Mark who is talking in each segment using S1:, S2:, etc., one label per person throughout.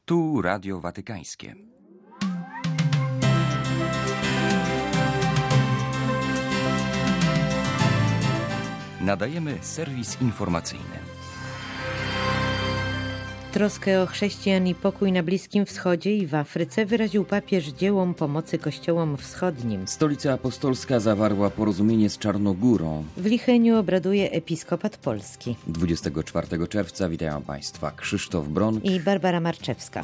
S1: Tu Radio Watykańskie. Nadajemy serwis informacyjny.
S2: Troskę o chrześcijan i pokój na Bliskim Wschodzie i w Afryce wyraził papież dziełom pomocy kościołom wschodnim.
S1: Stolica Apostolska zawarła porozumienie z Czarnogórą.
S2: W Licheniu obraduje episkopat polski.
S1: 24 czerwca witają Państwa Krzysztof Bronk
S2: i Barbara Marczewska.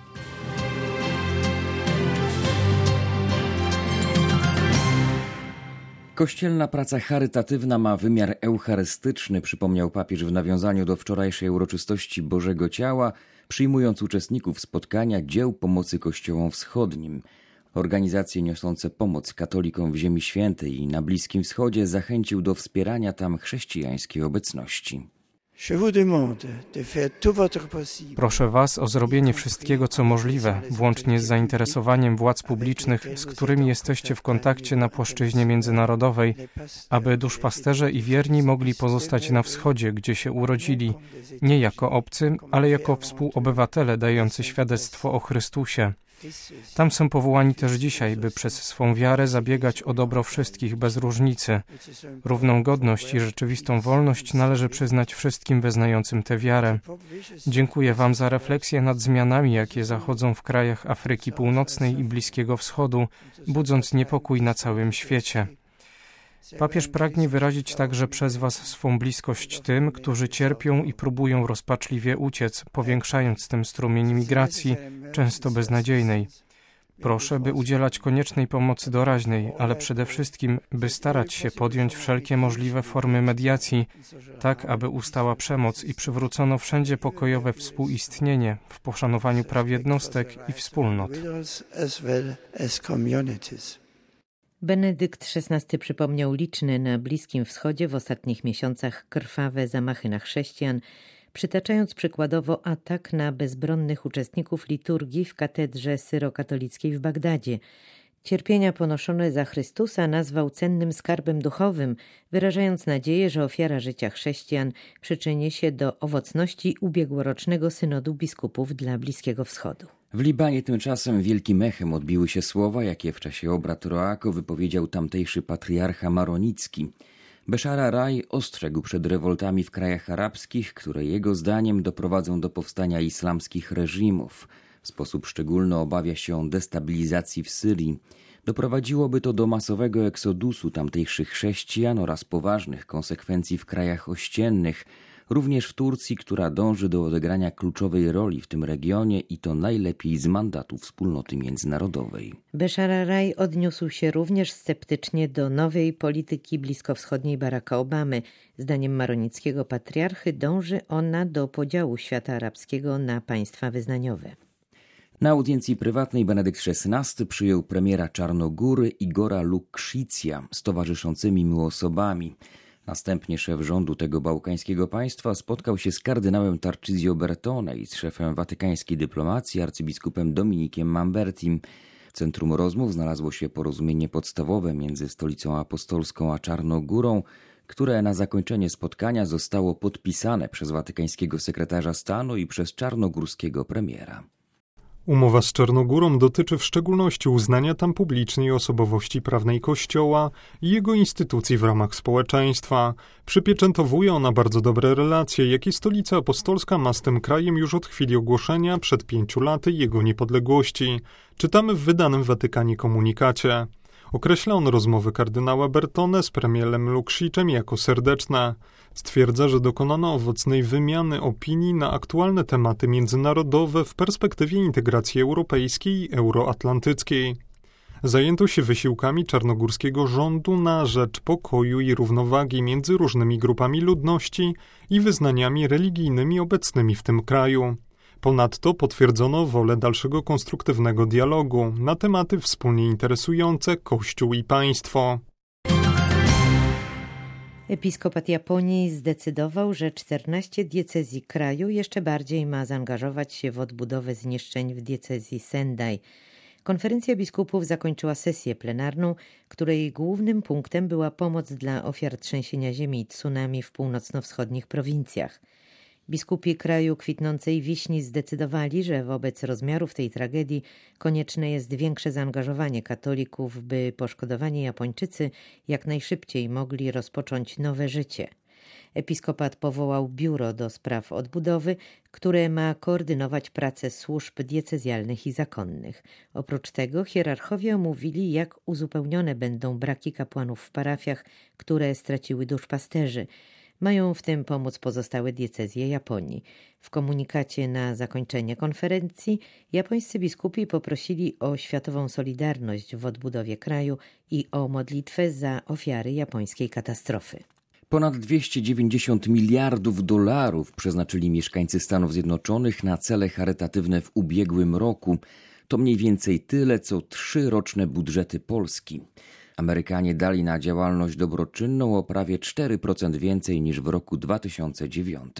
S1: Kościelna praca charytatywna ma wymiar eucharystyczny, przypomniał papież w nawiązaniu do wczorajszej uroczystości Bożego Ciała, przyjmując uczestników spotkania dzieł pomocy kościołom wschodnim. Organizacje niosące pomoc katolikom w Ziemi Świętej i na Bliskim Wschodzie zachęcił do wspierania tam chrześcijańskiej obecności.
S3: Proszę Was o zrobienie wszystkiego, co możliwe, włącznie z zainteresowaniem władz publicznych, z którymi jesteście w kontakcie na płaszczyźnie międzynarodowej, aby duszpasterze i wierni mogli pozostać na wschodzie, gdzie się urodzili, nie jako obcy, ale jako współobywatele dający świadectwo o Chrystusie. Tam są powołani też dzisiaj, by przez swą wiarę zabiegać o dobro wszystkich bez różnicy. Równą godność i rzeczywistą wolność należy przyznać wszystkim wyznającym tę wiarę. Dziękuję Wam za refleksję nad zmianami, jakie zachodzą w krajach Afryki Północnej i Bliskiego Wschodu, budząc niepokój na całym świecie. Papież pragnie wyrazić także przez Was swą bliskość tym, którzy cierpią i próbują rozpaczliwie uciec, powiększając tym strumień migracji, często beznadziejnej. Proszę, by udzielać koniecznej pomocy doraźnej, ale przede wszystkim, by starać się podjąć wszelkie możliwe formy mediacji, tak aby ustała przemoc i przywrócono wszędzie pokojowe współistnienie w poszanowaniu praw jednostek i wspólnot.
S2: Benedykt XVI przypomniał liczne na Bliskim Wschodzie w ostatnich miesiącach krwawe zamachy na chrześcijan, przytaczając przykładowo atak na bezbronnych uczestników liturgii w katedrze syrokatolickiej w Bagdadzie. Cierpienia ponoszone za Chrystusa nazwał cennym skarbem duchowym, wyrażając nadzieję, że ofiara życia chrześcijan przyczyni się do owocności ubiegłorocznego synodu biskupów dla Bliskiego Wschodu.
S1: W Libanie tymczasem wielkim echem odbiły się słowa, jakie w czasie obrad Roako wypowiedział tamtejszy patriarcha maronicki. Beszara Raj ostrzegł przed rewoltami w krajach arabskich, które jego zdaniem doprowadzą do powstania islamskich reżimów. W sposób szczególny obawia się on destabilizacji w Syrii. Doprowadziłoby to do masowego eksodusu tamtejszych chrześcijan oraz poważnych konsekwencji w krajach ościennych, również w Turcji, która dąży do odegrania kluczowej roli w tym regionie i to najlepiej z mandatu wspólnoty międzynarodowej.
S2: Beszara Raj odniósł się również sceptycznie do nowej polityki bliskowschodniej Baracka Obamy. Zdaniem maronickiego patriarchy dąży ona do podziału świata arabskiego na państwa wyznaniowe.
S1: Na audiencji prywatnej Benedykt XVI przyjął premiera Czarnogóry Igora Lukšicia z towarzyszącymi mu osobami. Następnie szef rządu tego bałkańskiego państwa spotkał się z kardynałem Tarcisio Bertone i z szefem watykańskiej dyplomacji arcybiskupem Dominikiem Mambertim. W centrum rozmów znalazło się porozumienie podstawowe między Stolicą Apostolską a Czarnogórą, które na zakończenie spotkania zostało podpisane przez watykańskiego sekretarza stanu i przez czarnogórskiego premiera.
S3: Umowa z Czarnogórą dotyczy w szczególności uznania tam publicznej osobowości prawnej Kościoła i jego instytucji w ramach społeczeństwa. Przypieczętowuje ona bardzo dobre relacje, jakie Stolica Apostolska ma z tym krajem już od chwili ogłoszenia przed 5 laty jego niepodległości. Czytamy w wydanym w Watykanie komunikacie. Określa on rozmowy kardynała Bertone z premierem Lukšiciem jako serdeczne. Stwierdza, że dokonano owocnej wymiany opinii na aktualne tematy międzynarodowe w perspektywie integracji europejskiej i euroatlantyckiej. Zajęto się wysiłkami czarnogórskiego rządu na rzecz pokoju i równowagi między różnymi grupami ludności i wyznaniami religijnymi obecnymi w tym kraju. Ponadto potwierdzono wolę dalszego konstruktywnego dialogu na tematy wspólnie interesujące Kościół i państwo.
S2: Episkopat Japonii zdecydował, że 14 diecezji kraju jeszcze bardziej ma zaangażować się w odbudowę zniszczeń w diecezji Sendai. Konferencja biskupów zakończyła sesję plenarną, której głównym punktem była pomoc dla ofiar trzęsienia ziemi i tsunami w północno-wschodnich prowincjach. Biskupi kraju kwitnącej wiśni zdecydowali, że wobec rozmiarów tej tragedii konieczne jest większe zaangażowanie katolików, by poszkodowani Japończycy jak najszybciej mogli rozpocząć nowe życie. Episkopat powołał biuro do spraw odbudowy, które ma koordynować pracę służb diecezjalnych i zakonnych. Oprócz tego hierarchowie omówili, jak uzupełnione będą braki kapłanów w parafiach, które straciły duszpasterzy. Mają w tym pomóc pozostałe diecezje Japonii. W komunikacie na zakończenie konferencji japońscy biskupi poprosili o światową solidarność w odbudowie kraju i o modlitwę za ofiary japońskiej katastrofy.
S1: Ponad 290 miliardów dolarów przeznaczyli mieszkańcy Stanów Zjednoczonych na cele charytatywne w ubiegłym roku. To mniej więcej tyle, co 3-roczne budżety Polski. Amerykanie dali na działalność dobroczynną o prawie 4% więcej niż w roku 2009.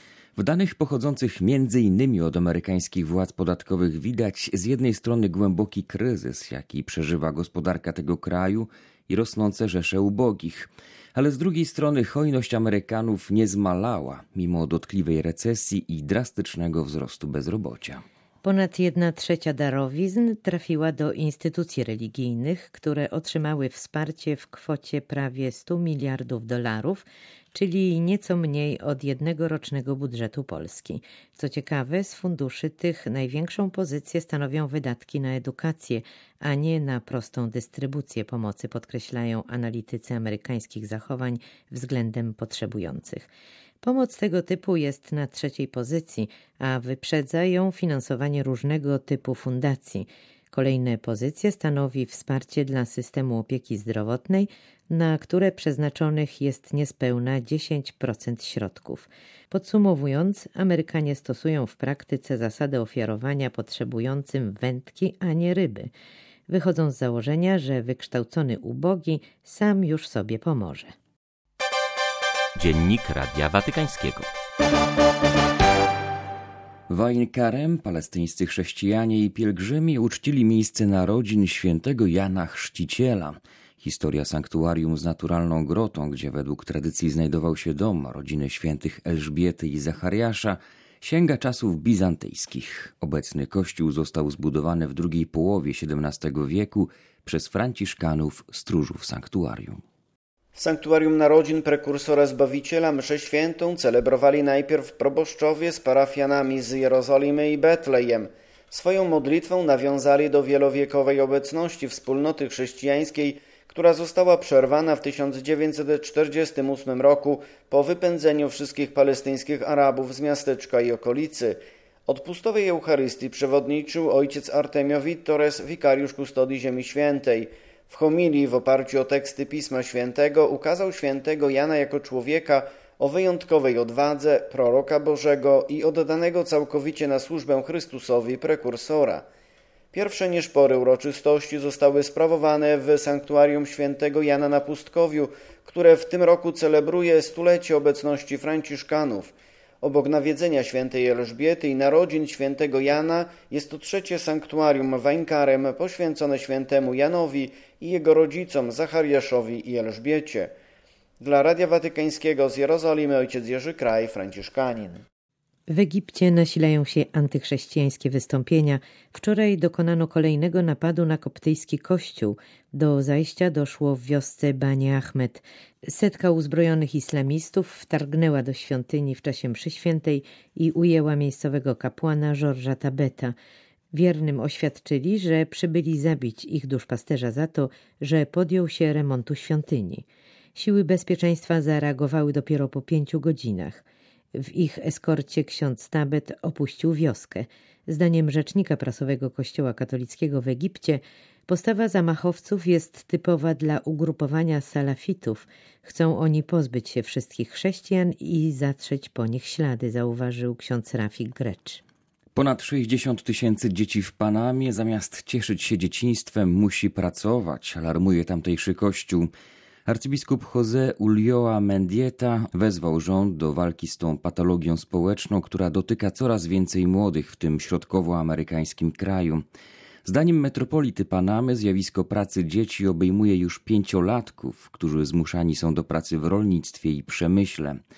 S1: W danych pochodzących m.in. od amerykańskich władz podatkowych widać z jednej strony głęboki kryzys, jaki przeżywa gospodarka tego kraju i rosnące rzesze ubogich. Ale z drugiej strony hojność Amerykanów nie zmalała, mimo dotkliwej recesji i drastycznego wzrostu bezrobocia.
S2: Ponad 1/3 darowizn trafiła do instytucji religijnych, które otrzymały wsparcie w kwocie prawie 100 miliardów dolarów, czyli nieco mniej od jednego rocznego budżetu Polski. Co ciekawe, z funduszy tych największą pozycję stanowią wydatki na edukację, a nie na prostą dystrybucję pomocy, podkreślają analitycy amerykańskich zachowań względem potrzebujących. Pomoc tego typu jest na 3. pozycji, a wyprzedza ją finansowanie różnego typu fundacji. Kolejne pozycje stanowi wsparcie dla systemu opieki zdrowotnej, na które przeznaczonych jest niespełna 10% środków. Podsumowując, Amerykanie stosują w praktyce zasadę ofiarowania potrzebującym wędki, a nie ryby. Wychodzą z założenia, że wykształcony ubogi sam już sobie pomoże.
S4: Dziennik Radia Watykańskiego.
S1: W Ain Karem palestyńscy chrześcijanie i pielgrzymi uczcili miejsce narodzin świętego Jana Chrzciciela. Historia sanktuarium z naturalną grotą, gdzie według tradycji znajdował się dom rodziny świętych Elżbiety i Zachariasza, sięga czasów bizantyjskich. Obecny kościół został zbudowany w drugiej połowie XVII wieku przez franciszkanów, stróżów sanktuarium.
S5: W sanktuarium narodzin prekursora Zbawiciela mszę świętą celebrowali najpierw proboszczowie z parafianami z Jerozolimy i Betlejem. Swoją modlitwą nawiązali do wielowiekowej obecności wspólnoty chrześcijańskiej, która została przerwana w 1948 roku po wypędzeniu wszystkich palestyńskich Arabów z miasteczka i okolicy. Odpustowej Eucharystii przewodniczył ojciec Artemio Torres, wikariusz kustodii Ziemi Świętej. W homilii w oparciu o teksty Pisma Świętego ukazał świętego Jana jako człowieka o wyjątkowej odwadze, proroka Bożego i oddanego całkowicie na służbę Chrystusowi prekursora. Pierwsze nieszpore uroczystości zostały sprawowane w sanktuarium świętego Jana na Pustkowiu, które w tym roku celebruje 100-lecie obecności franciszkanów. Obok nawiedzenia świętej Elżbiety i narodzin świętego Jana jest to 3. sanktuarium w Ain Karem poświęcone świętemu Janowi i jego rodzicom Zachariaszowi i Elżbiecie. Dla Radia Watykańskiego z Jerozolimy ojciec Jerzy Kraj, franciszkanin.
S2: W Egipcie nasilają się antychrześcijańskie wystąpienia. Wczoraj dokonano kolejnego napadu na koptyjski kościół. Do zajścia doszło w wiosce Bani Ahmed. Setka uzbrojonych islamistów wtargnęła do świątyni w czasie mszy świętej i ujęła miejscowego kapłana Georgesa Tabeta. Wiernym oświadczyli, że przybyli zabić ich duszpasterza za to, że podjął się remontu świątyni. Siły bezpieczeństwa zareagowały dopiero po 5 godzinach. W ich eskorcie ksiądz Tabet opuścił wioskę. Zdaniem rzecznika prasowego Kościoła katolickiego w Egipcie postawa zamachowców jest typowa dla ugrupowania salafitów. Chcą oni pozbyć się wszystkich chrześcijan i zatrzeć po nich ślady, zauważył ksiądz Rafik Grecz.
S1: Ponad 60 000 dzieci w Panamie zamiast cieszyć się dzieciństwem musi pracować, alarmuje tamtejszy kościół. Arcybiskup José Ulloa Mendieta wezwał rząd do walki z tą patologią społeczną, która dotyka coraz więcej młodych w tym środkowoamerykańskim kraju. Zdaniem metropolity Panamy zjawisko pracy dzieci obejmuje już 5-latków, którzy zmuszani są do pracy w rolnictwie i przemyśle.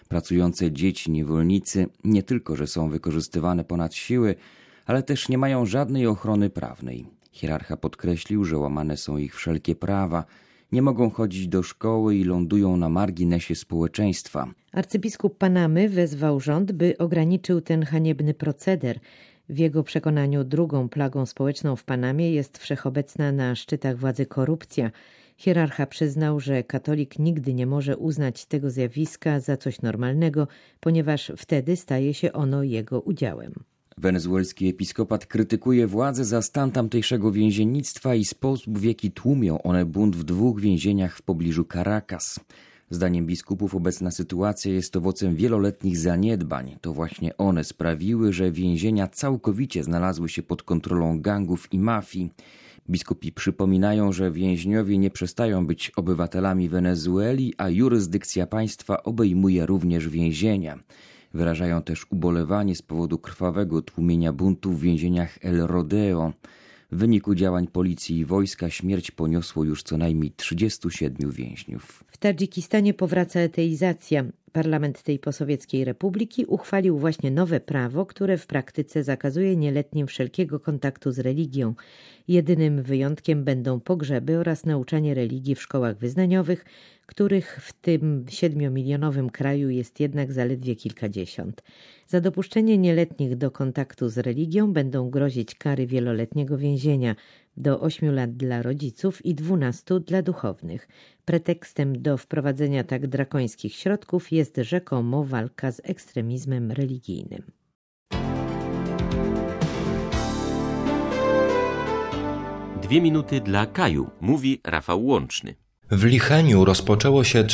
S1: Pracujące dzieci niewolnicy nie tylko, że są wykorzystywane ponad siły, ale też nie mają żadnej ochrony prawnej. Hierarcha podkreślił, że łamane są ich wszelkie prawa, nie mogą chodzić do szkoły i lądują na marginesie społeczeństwa.
S2: Arcybiskup Panamy wezwał rząd, by ograniczył ten haniebny proceder. W jego przekonaniu drugą plagą społeczną w Panamie jest wszechobecna na szczytach władzy korupcja. Hierarcha przyznał, że katolik nigdy nie może uznać tego zjawiska za coś normalnego, ponieważ wtedy staje się ono jego udziałem.
S1: Wenezuelski episkopat krytykuje władze za stan tamtejszego więziennictwa i sposób, w jaki tłumią one bunt w 2 więzieniach w pobliżu Caracas. Zdaniem biskupów obecna sytuacja jest owocem wieloletnich zaniedbań. To właśnie one sprawiły, że więzienia całkowicie znalazły się pod kontrolą gangów i mafii. Biskupi przypominają, że więźniowie nie przestają być obywatelami Wenezueli, a jurysdykcja państwa obejmuje również więzienia. Wyrażają też ubolewanie z powodu krwawego tłumienia buntu w więzieniach El Rodeo. W wyniku działań policji i wojska śmierć poniosło już co najmniej 37 więźniów.
S2: W Tadżykistanie powraca eteizacja. Parlament tej posowieckiej republiki uchwalił właśnie nowe prawo, które w praktyce zakazuje nieletnim wszelkiego kontaktu z religią. Jedynym wyjątkiem będą pogrzeby oraz nauczanie religii w szkołach wyznaniowych, których w tym 7-milionowym kraju jest jednak zaledwie kilkadziesiąt. Za dopuszczenie nieletnich do kontaktu z religią będą grozić kary wieloletniego więzienia, do 8 lat dla rodziców i 12 dla duchownych. Pretekstem do wprowadzenia tak drakońskich środków jest rzekomo walka z ekstremizmem religijnym.
S4: Dwie minuty dla Kaju, mówi Rafał Łączny.
S6: W Licheniu rozpoczęło się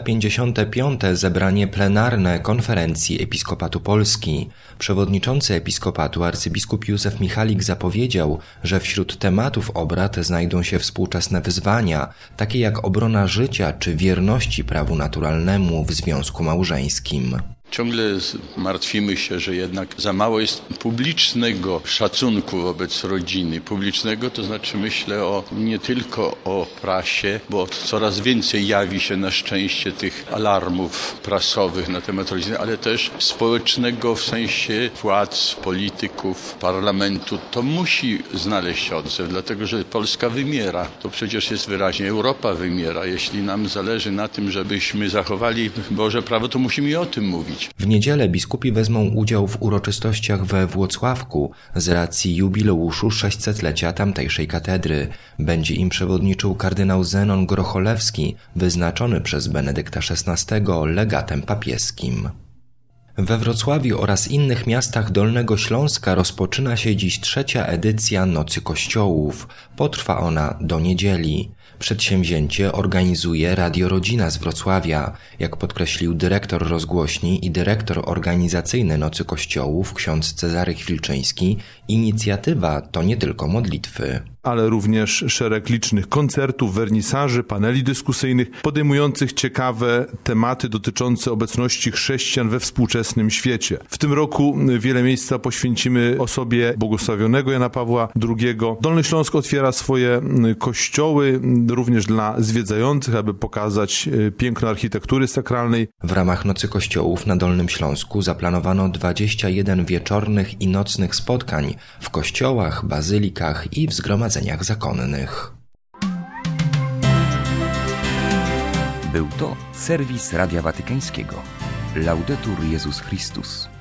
S6: 355. zebranie plenarne Konferencji Episkopatu Polski. Przewodniczący Episkopatu arcybiskup Józef Michalik zapowiedział, że wśród tematów obrad znajdą się współczesne wyzwania, takie jak obrona życia czy wierności prawu naturalnemu w związku małżeńskim.
S7: Ciągle martwimy się, że jednak za mało jest publicznego szacunku wobec rodziny. Publicznego to znaczy myślę nie tylko o prasie, bo coraz więcej jawi się na szczęście tych alarmów prasowych na temat rodziny, ale też społecznego w sensie władz, polityków, parlamentu. To musi znaleźć odzew, dlatego że Polska wymiera. To przecież jest wyraźnie, Europa wymiera. Jeśli nam zależy na tym, żebyśmy zachowali Boże prawo, to musimy o tym mówić.
S6: W niedzielę biskupi wezmą udział w uroczystościach we Włocławku z racji jubileuszu 600-lecia tamtejszej katedry. Będzie im przewodniczył kardynał Zenon Grocholewski, wyznaczony przez Benedykta XVI legatem papieskim. We Wrocławiu oraz innych miastach Dolnego Śląska rozpoczyna się dziś 3. edycja Nocy Kościołów. Potrwa ona do niedzieli. Przedsięwzięcie organizuje Radio Rodzina z Wrocławia. Jak podkreślił dyrektor rozgłośni i dyrektor organizacyjny Nocy Kościołów ksiądz Cezary Chwilczyński, inicjatywa to nie tylko modlitwy,
S8: ale również szereg licznych koncertów, wernisaży, paneli dyskusyjnych podejmujących ciekawe tematy dotyczące obecności chrześcijan we współczesnym świecie. W tym roku wiele miejsca poświęcimy osobie błogosławionego Jana Pawła II. Dolny Śląsk otwiera swoje kościoły również dla zwiedzających, aby pokazać piękno architektury sakralnej.
S6: W ramach Nocy Kościołów na Dolnym Śląsku zaplanowano 21 wieczornych i nocnych spotkań w kościołach, bazylikach i w zgromadzeniach zakonnych.
S1: Był to serwis Radia Watykańskiego. Laudetur Jezus Chrystus.